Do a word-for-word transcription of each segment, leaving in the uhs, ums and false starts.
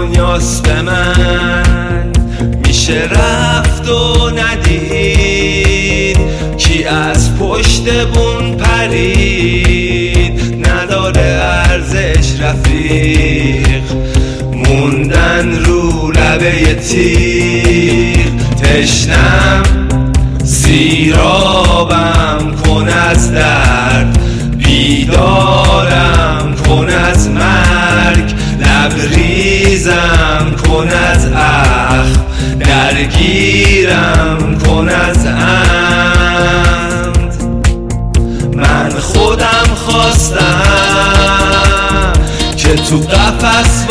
دنیاست به من میشه رفت و ندید کی از پشت بون پرید نداره ارزش رفیق موندن رو لبه تیغ تشنم سیرابم کن از درد بیدارم کن از مرگ لبریزم کن از اخم درگیرم کن از عمد من خودم خواستم که تو قفس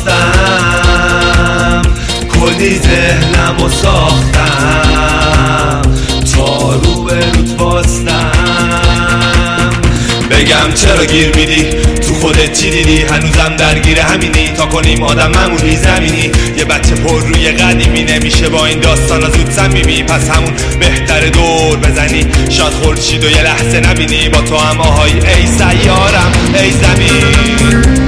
باستم کلی ذهنمو ساختم تا رو به روت باستم بگم چرا گیر میدی تو خودت چی دیدی هنوزم درگیر همینی تا کنیم آدم معمولی زمینی یه بچه پر روی قدیمی نمیشه با این داستانا زود صمیمی پس همون بهتر دور بزنی شاد خورشید و یه لحظه نبینی با تو هم آهای ای سیارم ای زمین